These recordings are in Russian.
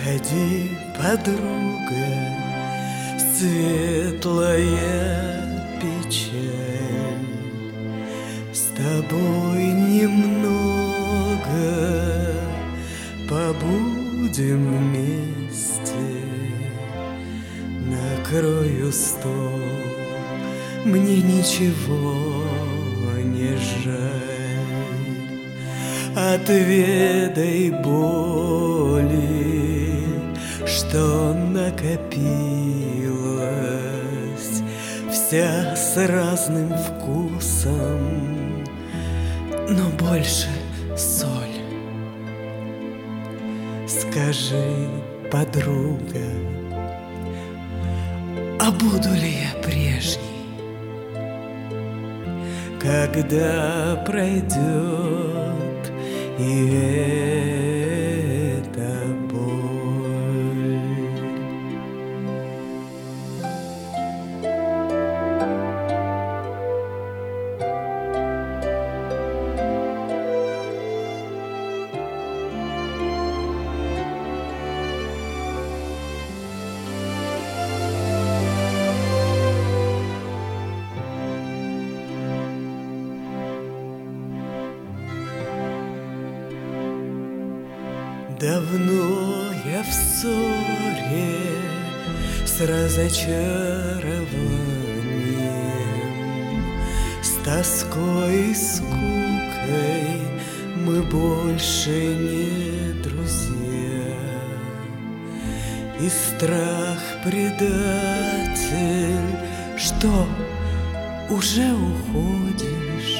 Подходи, подруга, светлая печаль, с тобой немного побудем вместе. Накрою стол, мне ничего не жаль. Отведай боли, что накопилась, вся с разным вкусом, но больше соль. Скажи, подруга, а буду ли я прежней, когда пройдет и эта боль? Давно я в ссоре с разочарованием, с тоской и скукой мы больше не друзья. И страх предатель, что уже уходишь.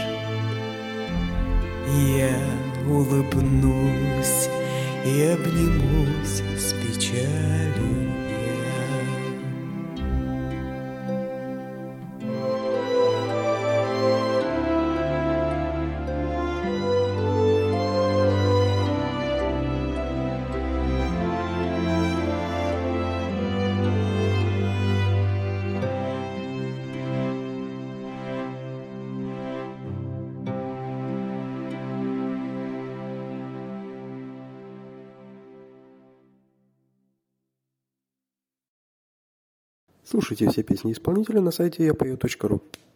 Я улыбнусь и обнимусь с печалью я. Слушайте все песни исполнителя на сайте yapою.ru.